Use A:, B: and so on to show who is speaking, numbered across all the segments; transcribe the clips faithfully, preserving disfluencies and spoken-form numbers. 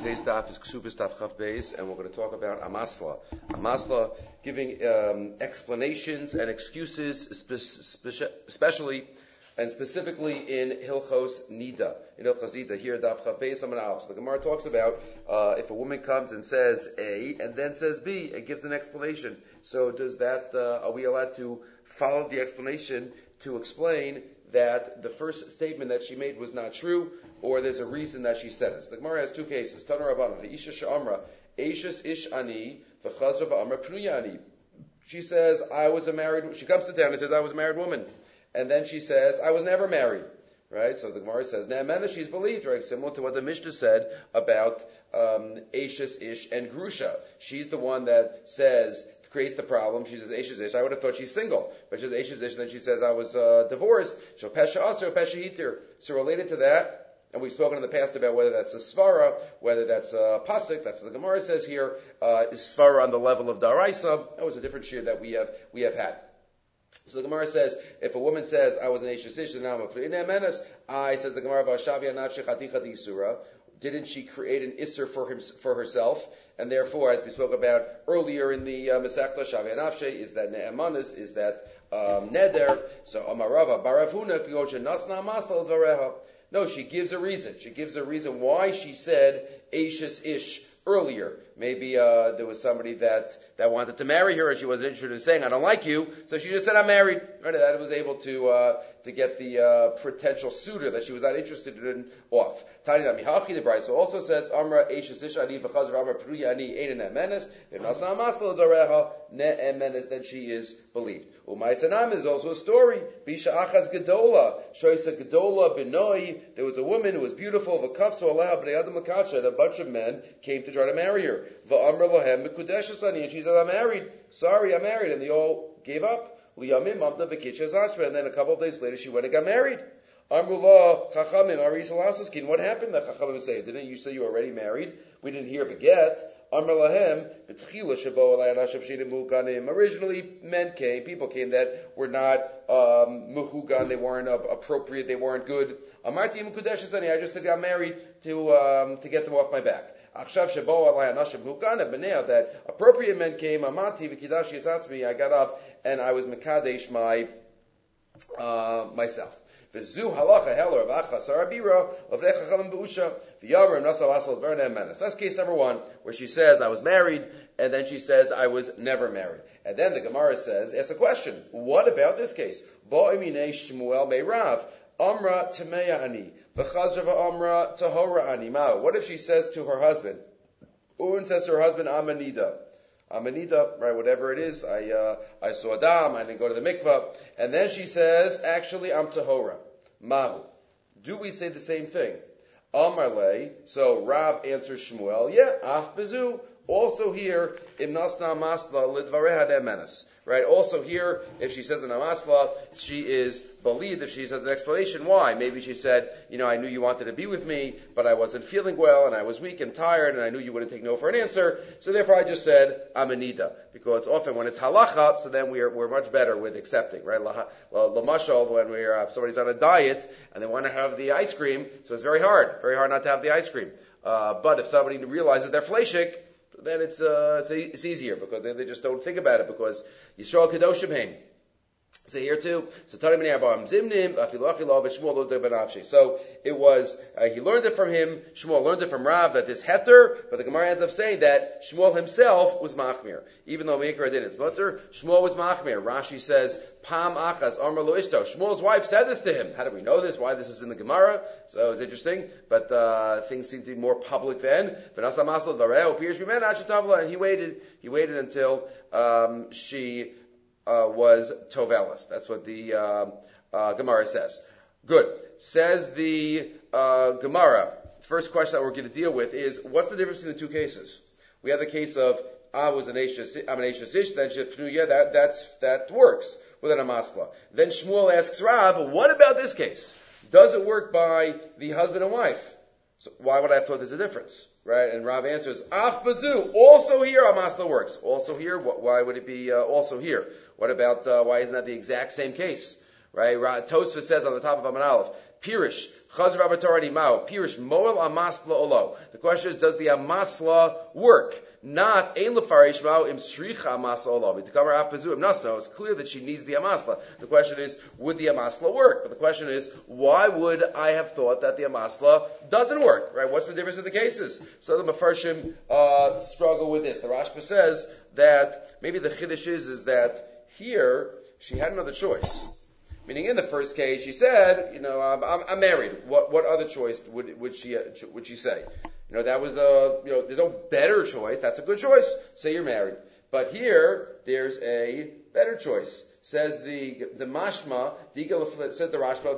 A: Today's daf is Ksubis Daf Chav Beis, and we're going to talk about Amasla. Amasla giving um, explanations and excuses, spe- spe- especially and specifically in Hilchos Nida. In Hilchos Nida, here Daf Chav Beis Amar Aleph. So the Gemara talks about uh, if a woman comes and says A and then says B and gives an explanation. So does that? Uh, are we allowed to follow the explanation to explain that the first statement that she made was not true, or there's a reason that she said it? So the Gemara has two cases. Tana Rabbanan, Isha Sha'amra, Eishas Ish Ani, V'chazra V'amra Pnuyani. She says, I was a married, she comes to town and says, I was a married woman. And then she says, I was never married. Right? So the Gemara says, Ne'emena, she's believed, right? Similar to what the Mishnah said about um, Eishas Ish and Grusha. She's the one that says, creates the problem. She says, Eishes Ish. I would have thought she's single. But she says, Eishes Ish, and then she says, I was uh, divorced. So Pesha Asr, Pesha Hitir. So related to that, and we've spoken in the past about whether that's a Svara, whether that's a Pasuk, that's what the Gemara says here, uh, is Svara on the level of Daraisa. That was a different shir that we have, we have had. So the Gemara says, if a woman says, I was an Eishes Ish, and now I'm a P'nei Menes, I, says the Gemara, V'ashavia Nafshe Chaticha D'Isura. Didn't she create an Isser for him, for herself? And therefore, as we spoke about earlier in the uh, Masechta, Shavei Nafshe, is that Ne'emanis, is that um, Neder. So Amarava, Baravuna, Kyocha Nasna Masla Dvareha. No, she gives a reason. She gives a reason why she said Eishas Ish earlier. Maybe uh, there was somebody that, that wanted to marry her and she wasn't interested in saying, I don't like you. So she just said, I'm married. Right? That was able to uh, to get the uh, potential suitor that she was not interested in off. Tani Namihachi, the Brisa also says, Amra Eishas Ish Ani V'chazra Amra Pruya Ani Eina Ne'emenes V'nasna Masla Zareha Ne'emenes, then she is believed. Umay Sanam is also a story. Bisha Achaz Gedola Shoisa Gedola Benoi. There was a woman who was beautiful. V'kafso Allah B'nei Adam L'Kacha, and a bunch of men came to try to marry her. V'amra Lohem Mekudeshes Ani, and she said, I'm married. Sorry, I'm married. And they all gave up. Liyamim Mamda V'kitcha Zashra, and then a couple of days later she went and got married. Amrullah Chachamim Ari Salasaskin. What happened? The Chachamim say, didn't you say you were already married? We didn't hear of a get. Amrulahem B'tchila Shabo Alay Anashab Shinim Muhuganim. Originally, men came, people came that were not um, muhugan, they weren't uh, appropriate, they weren't good. Amarti Mukudeshes Ani. I just said I'm married to um, to get them off my back. Akshav Shabo Alay Anashab Muhuganim. But now that appropriate men came, Amati V'kidash Yitzatz, I got up and I was Mekadesh my uh, myself. V'zu halacha heller of achas arabira of nechachamim b'usha v'yamer nasav asal v'erneh menes. That's case number one, where she says I was married, and then she says I was never married. And then the Gemara says, asks a question: what about this case? Bo'imine Shmuel me'rav amra tameya ani v'chazra v'amra tahora ani. Ma, what if she says to her husband, Urin says to her husband, Amanida. Amanita, right, whatever it is, I uh, I saw Adam, I didn't go to the mikvah, and then she says, actually, I'm tahora. Mahu. Do we say the same thing? Amarle, so Rav answers Shmuel, yeah, af bezu. Also here, imnasna masla lidvareha de'menes. Right, also here, if she says an amasla, she is believed if she says an explanation. Why? Maybe she said, you know, I knew you wanted to be with me, but I wasn't feeling well, and I was weak and tired, and I knew you wouldn't take no for an answer, so therefore I just said, amanida. Because often when it's halacha, so then we're, we're much better with accepting, right? Lamashal, when we're, uh, somebody's on a diet, and they want to have the ice cream, so it's very hard, very hard not to have the ice cream. Uh, but if somebody realizes they're fleshik, then it's, uh, it's, it's easier, because they, they just don't think about it, because Yisrael Kedoshim Heim. So here too, so Tarim and Abraham Zimnim, Afilachilav, and Shmuel Lo Benafshi. So it was, uh, he learned it from him, Shmuel learned it from Rav, that this heter, but the Gemara ends up saying that Shmuel himself was machmir. Even though Meikar didn't. It's mutter, Shmuel was machmir. Rashi says, Pam Achaz, Amar Lo Ishto. Shmuel's wife said this to him. How do we know this? Why this is in the Gemara? So it's interesting, but, uh, things seem to be more public then. And he waited, he waited until, um, she, Uh, was Tovelis. That's what the uh, uh, Gemara says. Good. Says the uh, Gemara. First question that we're going to deal with is, what's the difference between the two cases? We have the case of I was an Eishes, I'm an Eishes Ish, then Shepnuya, that that's that works with an Amasla. Then Shmuel asks Rav, what about this case? Does it work by the husband and wife? So why would I have thought there's a difference? Right? And Rav answers, Af Bazu, also here Amasla works. Also here, why would it be uh, also here? What about, uh, why isn't that the exact same case? Right? Tosfos says on the top of Amar Aleph, Pirish, Chazar Abatarani Mao, Pirish Moel Amasla Olo. The question is, does the Amasla work? Not Ein Lefarish Mao Im Sricha Amasla Olo. To cover Apazu Im Nasno, it's clear that she needs the Amasla. The question is, would the Amasla work? But the question is, why would I have thought that the Amasla doesn't work? Right? What's the difference in the cases? So the Mefarshim uh, struggle with this. The Rashba says that maybe the Chiddush is, is that here she had another choice. Meaning, in the first case, she said, "You know, I'm, I'm, I'm married. What, what other choice would, would she, would she say? You know, that was the, you know, there's no better choice. That's a good choice. Say you're married. But here, there's a better choice. Says the the mashma, says the Rashba,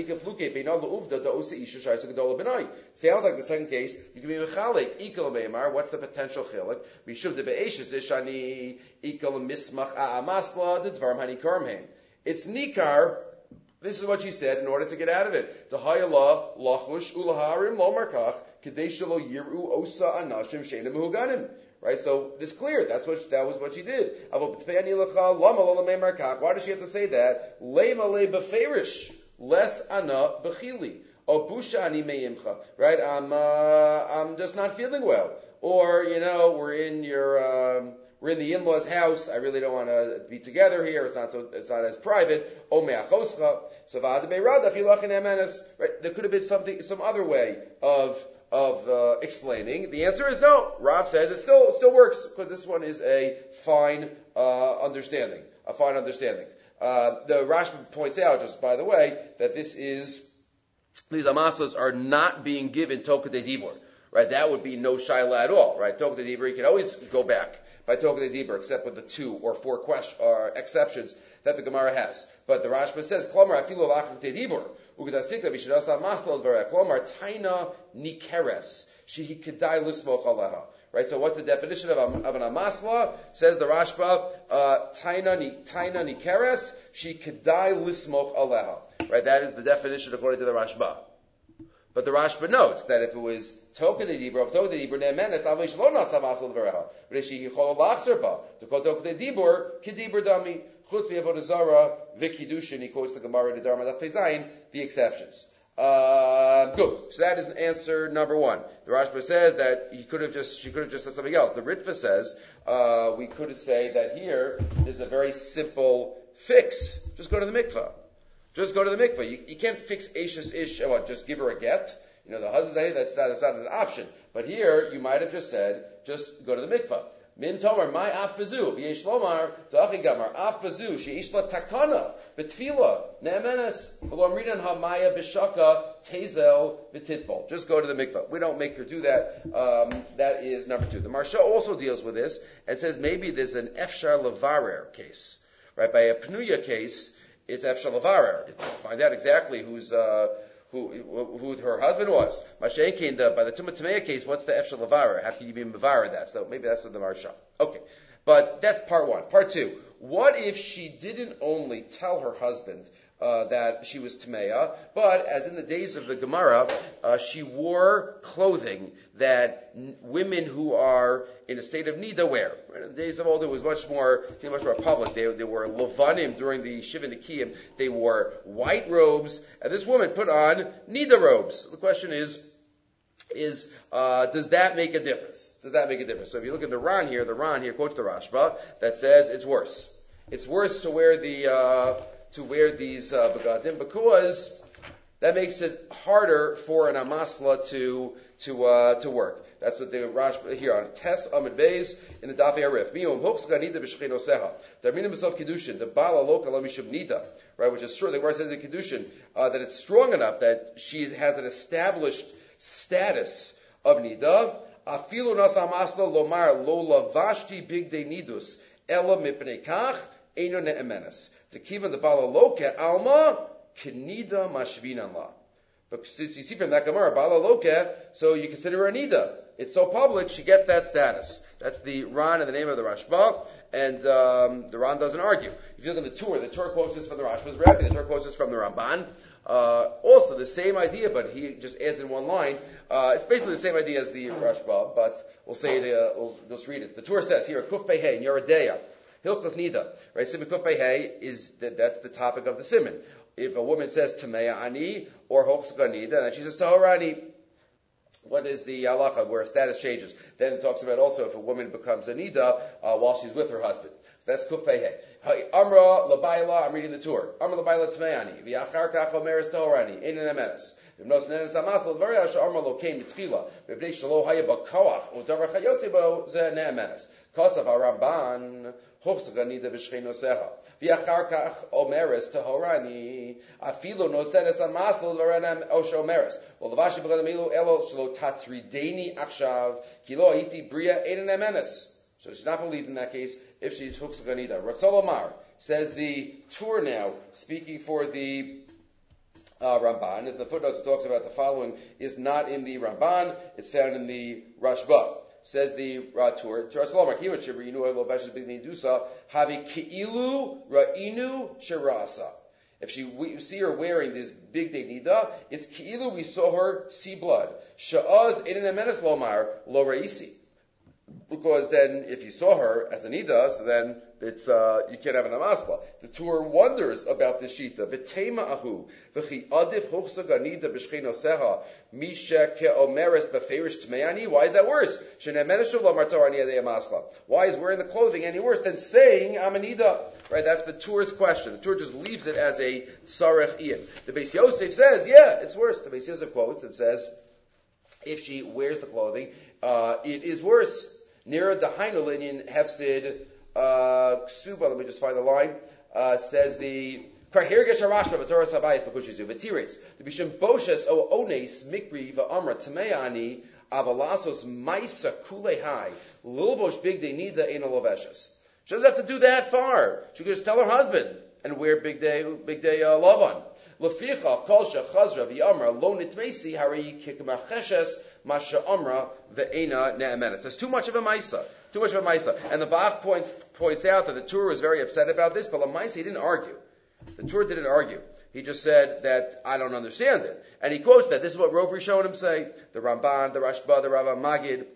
A: sounds like the second case. You can be mechalik ikal meimar. What's the potential chilik? Mishuv de be'eshes ishani ikal mismach a'amasla the dvarim hanikarmheim. It's nikar. This is what she said in order to get out of it. Tahayala lachush ulaharim lo markach kedei shelo yiru osa anashim she'enim mehuganim. Right, so it's clear. That's what that was what she did. Why does she have to say that? Lema le beferish less ana bechili. Obusha ani meimcha. Right, I'm uh, I'm just not feeling well. Or you know, we're in your. Um, We're in the in-laws' house. I really don't want to be together here. It's not so. It's not as private. Right? There could have been something, some other way of of uh, explaining. The answer is no. Rav says it still it still works because this one is a fine uh, understanding. A fine understanding. Uh, the Rashba points out, just by the way, that this is these amasas are not being given toka de dibur. Right? That would be no shaila at all. Right? Toka de dibur. You can always go back by Toka de Dibur, except with the two or four question, or exceptions that the Gemara has. But the Rashba says, Klomar afilu lachak de Dibur, ugedasikla v'shadasa masla l'dvarei, Klomar taina nikeres, shehi kedai lismoch aleha. Right, so what's the definition of, a, of an amasla? Says the Rashba, uh, taina ni, taina nikeres, she kedai lismoch aleha. Right, that is the definition according to the Rashba. But the Rashba notes that if it was Toka de Dibur, Toka de Dibur ne'emen, it's avlish lo nasa masal d'vareha. But if she yichol lachzer ba, to call Toka de Dibur, kedibur dami, chutz v'yavodah zara, v'kiddushin, he quotes the Gemara de Dharma Daf Pezayin, the exceptions. Uh, good. So that is answer number one. The Rashba says that he could have just, she could have just said something else. The Ritva says, uh, we could say that here, there's a very simple fix. Just go to the mikvah. Just go to the mikvah. You, you can't fix Ashes Ish, what, just give her a get? You know, the husband, that's not, that's not an option. But here, you might have just said, just go to the mikvah. Min tomer, my af bezu, v'yesh lomar, ta'achi gamar, af bezu, she'ish la takana, betfila, ne'emenes, v'lo amrinan ha'maya b'shaka, tezel, v'titbol. Just go to the mikvah. We don't make her do that. Um, that is number two. The Marsha also deals with this, and says maybe there's an efshar levarer case. Right, by a pnuya case, it's efshar levarer. Find out exactly who's, uh, Who, who her husband was. Mashenkin, by the Tumah Tameya case, what's the Efshar Levarer? How can you be Mevarer that? So maybe that's what the Marsha. Okay. But that's part one. Part two. What if she didn't only tell her husband uh, that she was Tameya, but as in the days of the Gemara, uh, she wore clothing that n- women who are in a state of nida wear. Right? In the days of old, it was much more, it much more public. They, they wore levanim during the Shiva Nikiyim. They wore white robes, and this woman put on nida robes. The question is, is uh, does that make a difference? Does that make a difference? So if you look at the Ran here, the Ran here quotes the Rashba that says it's worse. It's worse to wear the uh, to wear these uh, begadim because that makes it harder for an amasla to to uh, to work. That's what the Rashba here on Tes Amid Beis in the Daf Arif. Miyom hochska nida b'shchinoseha. Darminim b'sof kedushin. The bala loka lo mishub nida. Right, which is true. The Gemara says in kedushin uh, that it's strong enough that she has an established status of nida. Afilu nasa amasla lomar lo lavashti bigdei nidus ela mipnei kach eino ne'emenes. To kiva the bala loka alma kenida mashvinan la. But since you see from that Gemara, bala loka, so you consider her a nida. It's so public, she gets that status. That's the Ran in the name of the Rashba, and um, the Ran doesn't argue. If you look at the Tur, the Tur quotes this from the Rashba's Rebbe, the Tur quotes this from the Ramban. Uh, also, the same idea, but he just adds in one line. Uh, it's basically the same idea as the Rashba, but we'll say it, uh, we'll, we'll just read it. The Tur says here, Kuf Pei Hey, in Yeredeya, Hilchos Nida, right? Simon Kuf Pei Hey is, that, that's the topic of the Simon. if a woman says Tamea Ani or Hochzaka Nida, and then she says Tahorani, what is the halacha where status changes? Then it talks about also if a woman becomes a Nida uh, while she's with her husband. So that's Kuf Pei Hey. Amra Labaila, I'm reading the tour. Amra Labaila Tamea Ani, V'achar Kach Omeres Tahorani, Ein Emenes. V'mnos Nenes Amasel Dvarei Asher Amra Lo Kein Mitfila, V'bnei Shelo Haya B'Koach, U'Davar Chayotze Bo Ze Ne'emenes. Kosav HaRamban, Hochzaka Nida B'Shcheinosecha. V'achar kach omeres tahorani afilo nosedes amaslo v'renam osho omeres. Well, the vashi b'gadam elu elo shelo tatrideni achshav kilo iti bria ein emenes. So she's not believed in that case if she's Hochzaka Nida. Ratzol Omar says the tour now, speaking for the uh, Ramban. And the footnotes talks about the following is not in the Ramban; it's found in the Rashba. Says the Ratur, if she, we see her wearing this big day nida, it's ki'ilu we saw her see blood. Sha'az in an emenes lomar lo reisi. Because then, if you saw her as a nida, so then it's uh, you can't have an amasla. The Torah wonders about this shita. V'tema ahu v'chi adif hochsaga nida b'shcheinoseha misha ke'omeres b'ferish tmeani. Why is that worse? Shenemeneshu lamartarani adei amasla. Why is wearing the clothing any worse than saying I'm a nida? Right, that's the Torah's question. The Torah just leaves it as a sarech ian. The Beis Yosef says, yeah, it's worse. The Beis Yosef quotes and says, if she wears the clothing, uh, it is worse. Nira dahainu linyan hefsid ksuba. Let me just find the line. Uh, says the Karhirgesh Harashma B'Torah Sabayis B'Kushizu V'Tirates the Bishim Boshes O Ones Mikri V'Amra Tameani Avalasos Maisa Kulehai Lilbosh Big Day Nida Ein Aloveshes. She doesn't have to do that far. She can just tell her husband and wear Big Day Big Day uh, Lavan. Leficha Kol Shechazra V'Amra Lo Nitmesi Hari Kikmacheshes Masha Amra Ve'ena Ne'emenet. There's too much of a Maisa. Too much of a Maisa. And the Bach points points out that the Torah was very upset about this, but the Maisa, he didn't argue. The Torah didn't argue. He just said that I don't understand it. And he quotes that. This is what Rov Rishonim say. The Ramban, the Rashba, the Rava Magid,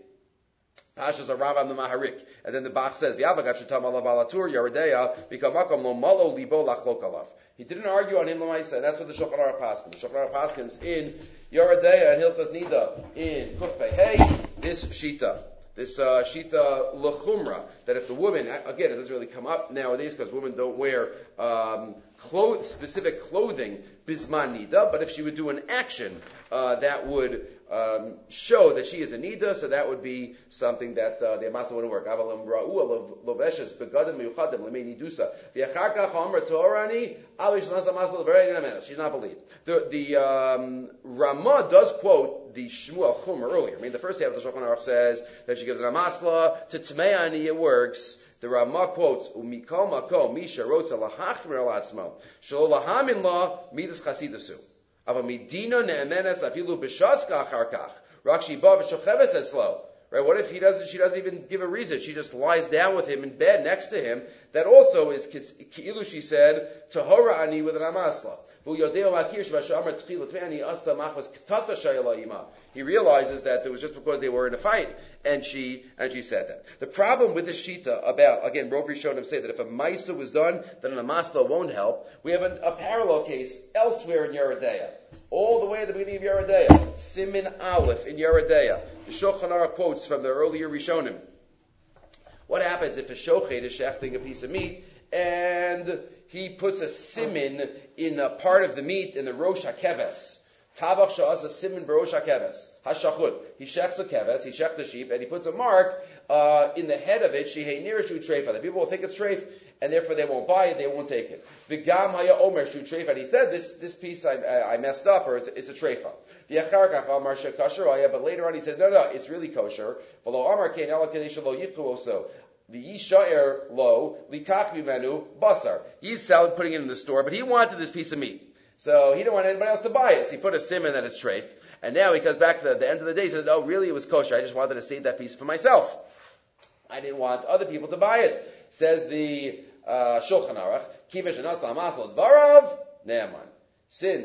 A: Pashas of Rava the Maharik. And then the Bach says, V'avagat shetam alav alatur yaredeya b'kamakom lo malo libo lachlok alav. He didn't argue on him l'maisa, and that's what the Shulchan Aruch paskins. The Shulchan Aruch paskins in Yaredeya and Hilchas Nida in Kuf Pei Hey, this shita, this uh, shita lechumra, that if the woman, again, it doesn't really come up nowadays because women don't wear um, clo- specific clothing bisman nida, but if she would do an action uh, that would um, show that she is a nida, so that would be something that uh, the amasla wouldn't work. Avalam ra'u loveshes begadim miyuchadim lemei nidusa v'achar kach amar torani alish lanas amasla v'rei dinamenas. She's not believed. The the um, Ramah does quote the Shmuel Chumer earlier. I mean, the first half of the Shulchan Aruch says that she gives an amasla to tmeani. It works. The Ramah quotes umikol makom misha rotza lahachmer alatzmo shelo lahamin la midas chasidasu. Right? What if he doesn't? She doesn't even give a reason. She just lies down with him in bed next to him. That also is ki'ilu. She said tahora ani with an amasla. He realizes that it was just because they were in a fight, and she and she said that. The problem with the shita about, again, Rov Rishonim say that if a maisa was done, then an amasla won't help. We have an, a parallel case elsewhere in Yeredeya, all the way at the beginning of Yeredeya, Simin Aleph in Yeredeya. The Shulchan Aruch quotes from the earlier Rishonim. What happens if a shochet is shechting a piece of meat and he puts a simin in a part of the meat in the rosh hakeves? Tavach sha'az a simin b'rosh hakeves. Hashachut. He shechs a keves, he shechs the sheep, and he puts a mark uh, in the head of it. Shehei nir shu treifa. The people will think it's treif, and therefore they won't buy it, they won't take it. V'gam haya omer shu treifa. And he said, this this piece I, I messed up, or it's, it's a treifa. V'yachar kach amar shekasher haya. But later on he said, no, no, it's really kosher. V'lo amar kein ela kedei shelo yichu oso. The Yishaer lo likach mimenu basar. He's selling, putting it in the store, but he wanted this piece of meat, so he didn't want anybody else to buy it. So he put a sim in that it's treif, and now he comes back to the, the end of the day. He says, "Oh, really? It was kosher. I just wanted to save that piece for myself. I didn't want other people to buy it." Says the uh, Shulchan Aruch, "Kivesh anasla masla dvarav ne'eman." Since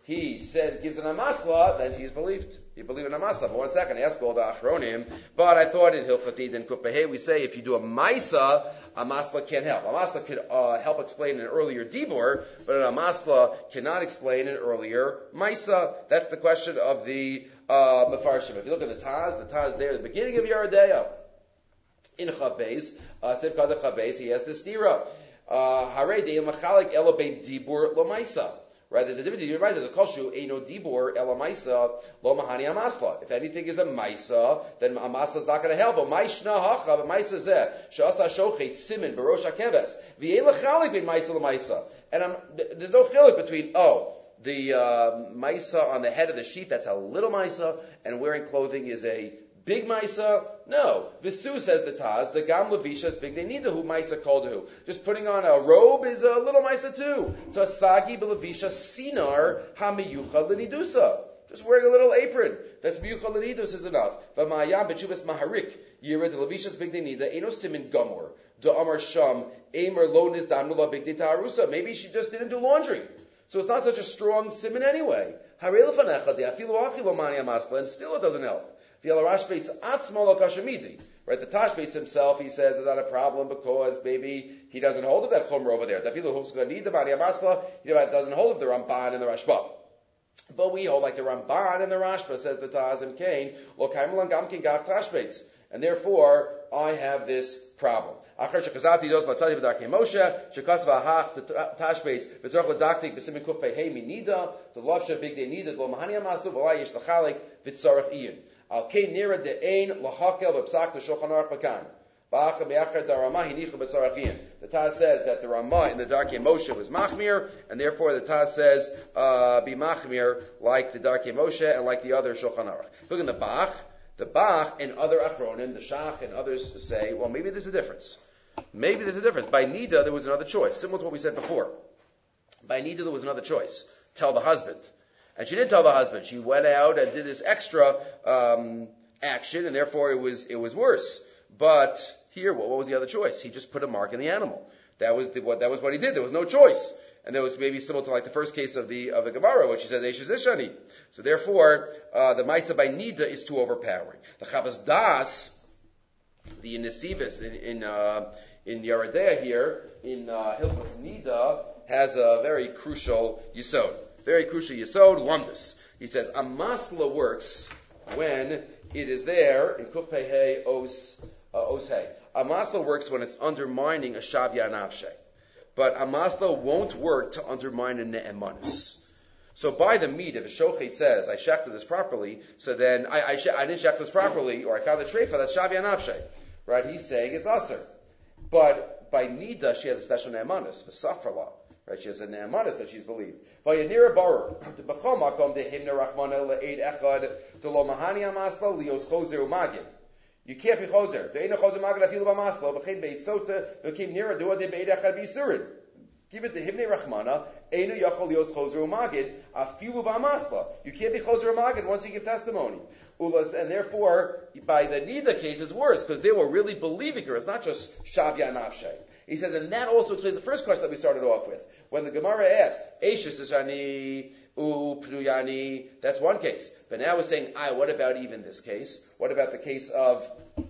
A: he said gives an amasla, then he's believed. You believe in amasla. But one second, ask all the achronim. But I thought in Hilchot and Kufpehei we say if you do a maisa, amasla can't help. Amasla could uh, help explain an earlier dibur, but an amasla cannot explain an earlier maisa. That's the question of the uh, mefarshim. If you look at the Taz, the Taz there at the beginning of Yeridea in Chabez, uh, Sivkad Chabez, he has the stira. Hare de machalik elo bein dibur lo maisa. Right, there's a difference. You're right. There's a koshu eino dibur ela maisa lo mahani amasla. If anything is a maisa, then amasla is not going to help. But maishna hacha, but maisa zeh she'asa shochet simin barosh hakeves v'yein lechalik bein maisa lo maisa. And I'm, there's no chilik between oh the uh, maisa on the head of the sheep, that's a little maisa, and wearing clothing is a big maisa. No, Visu says the Taz, the gam levisha is big. They need the who maisa called who. Just putting on a robe is a little maisa too. Tasagi belevisha sinar hamiyucha lenidusa. Just wearing a little apron. That's miyucha lenidus is enough. V'mayam bechuvas maharik yira the levisha is big. They need the eno simin gomor the amar sham emer lonis damnula big ditarusa. Maybe she just didn't do laundry, so it's not such a strong simin anyway. Harei lefanecha de afilu achi lo mani amasla, and still it doesn't help. Right, the Tashbetz himself, he says, is not a problem because maybe he doesn't hold of that chumrah over there. He doesn't hold of the Ramban and the Rashba. But we hold like the Ramban and the Rashba, says the Taz and Cain, and therefore I have this problem. Al kei nira de ein lahakel b'psak to Shulchan Aruch Bakan. Ba'acha me'achar da Ramah hinichu b'tzarachin. The Taz says that the Ramah in the Darkei Moshe was machmir, and therefore the Taz says uh, be machmir like the Darkei Moshe and like the other Shulchan Aruch. Look in the Bach. The Bach and other achronim, the Shach and others say, well, maybe there's a difference. Maybe there's a difference. By Nida there was another choice, similar to what we said before. By Nida there was another choice. Tell the husband. And she didn't tell the husband. She went out and did this extra um, action, and therefore it was it was worse. But here, what, what was the other choice? He just put a mark in the animal. That was the, what that was what he did. There was no choice, and there was maybe similar to like the first case of the of the Gemara, which he says Eishes Ishani. So therefore, uh, the Maisa by Nida is too overpowering. The Chavas Das, the Nesivis in in, uh, in Yeridea here in uh, Hilchos Nida has a very crucial yisod. Very crucial yisod, lumdus. He says, amasla works when it is there in Kuf Pei Hey Os uh, Os Hey. Amasla works when it's undermining a Shavya Nafshe. But amasla won't work to undermine a Ne'emanus. So by the meat, if a shochet says, I shechted this properly, so then I, I, I didn't shecht this properly, or I found the treifa, that's Shavya Nafshe. Right? He's saying it's aser. But by Nida, she has a special Ne'emanus, for Safrala. Right, she has a ne'amanus that she's believed. Vayinira barer the b'chol makom dehimna rachmana le'ed echad to lo mahani amasla lios chozer umagid. You can't be chozer. De'ena chozer magid afilu b'masla b'chein beit sota v'kim nira du'a de beit echad b'isurin. Give it to himne rachmana einu yachol lios chozer umagid afilu b'masla. You can't be chozer umagid once you give testimony. Ulas, and therefore, by the Nida case, it's worse because they were really believing her. It's not just shavya nafshe. He says, and that also explains the first question that we started off with. When the Gemara asked, Eishes Ishani, U Pnuyani, that's one case. But now we're saying, I, what about even this case? What about the case of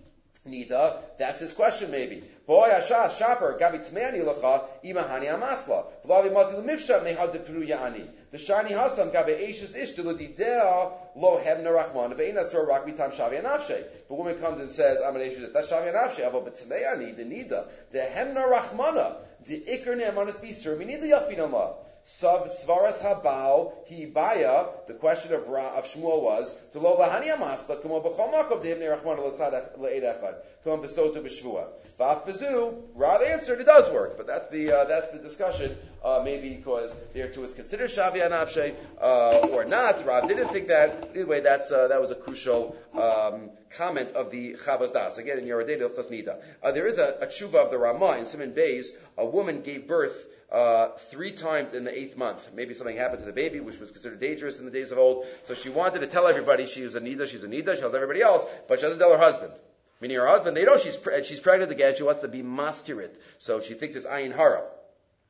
A: Nida? That's his question maybe. Boy, Ashas, Shaper, Gabi Tmeani Lacha, Imahani Amasla. Vlavi Mazil Mifsha, Mehad de Pnuyani. The Shani Hasam, Gabi Eishes Ishtiludidea, Lo Hebna Rahman, Veina Sor Rakbi Tam Shavya Nafshe. The woman comes and says, I'm an Eishes, that's Shavya Nafshe, Avo Betmeani, the Nida, the Hebna Rahmana, the Iker Ne'emanas Bisur, we need the Yafin Allah. Svaras Habal Hibaya. The question of Ra, of Shmuel was to Lo Lahani Amasla. Come on, B'chol Makom Dehim Ne'Rachman L'Sad Le'ed Echad. Come on, Besotu B'Shvua. V'Af Bezu. Rav answered, it does work, but that's the uh, that's the discussion. Uh, maybe because there too is considered Shavya Nafshe uh, or not. Rav didn't think that. Anyway, that's uh, that was a crucial um, comment of the Chavas Das. Again, in Yeridei Hilchos Nida, uh, there is a, a tshuva of the Ramah in Siman Beis. A woman gave birth Uh, three times in the eighth month. Maybe something happened to the baby, which was considered dangerous in the days of old. So she wanted to tell everybody she was a Nida, she's a Nida, she tells everybody else, but she doesn't tell her husband. Meaning her husband, they know she's pre- she's pregnant again, she wants to be maskirit. So she thinks it's Ayin Hara.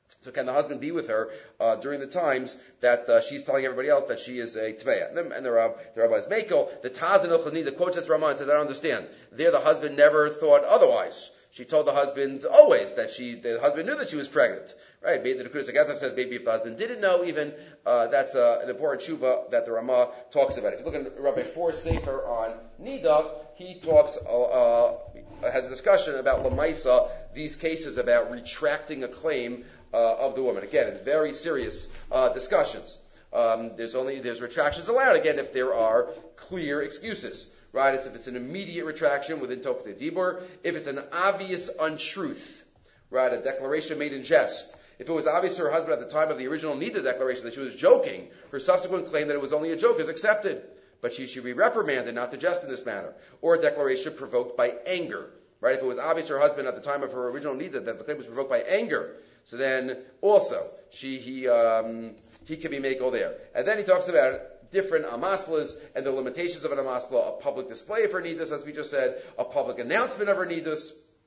A: So can the husband be with her uh, during the times that uh, she's telling everybody else that she is a tveya? And, then, and the, Rab, the rabbi is Mekel. The Taz in Ilchos Nida quotes this Ramah and says, I don't understand. There the husband never thought otherwise. She told the husband always that she, the husband knew that she was pregnant. Right? The Nekudas Agatham says maybe if the husband didn't know even, uh, that's uh, an important tshuva that the Ramah talks about. If you look at Rabbi Four Sefer on Nida, he talks, uh, uh, has a discussion about Lamaisa, these cases about retracting a claim Uh, of the woman. Again, it's very serious uh, discussions. Um, there's only there's retractions allowed again if there are clear excuses, right? It's if it's an immediate retraction within Tokta Dibur, if it's an obvious untruth, right? A declaration made in jest. If it was obvious to her husband at the time of the original Nida declaration that she was joking, her subsequent claim that it was only a joke is accepted, but she should be reprimanded not to jest in this manner, or a declaration provoked by anger, right? If it was obvious to her husband at the time of her original Nida that the claim was provoked by anger, so then also she he um, he can be mako there. And then he talks about different amaslas and the limitations of an amasla, a public display of her nidus, as we just said, a public announcement of her nidus,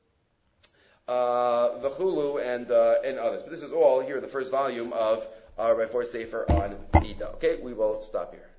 A: uh, the chulu and uh, and others. But this is all here in the first volume of our Rav Four Sefer on Nida. Okay, we will stop here.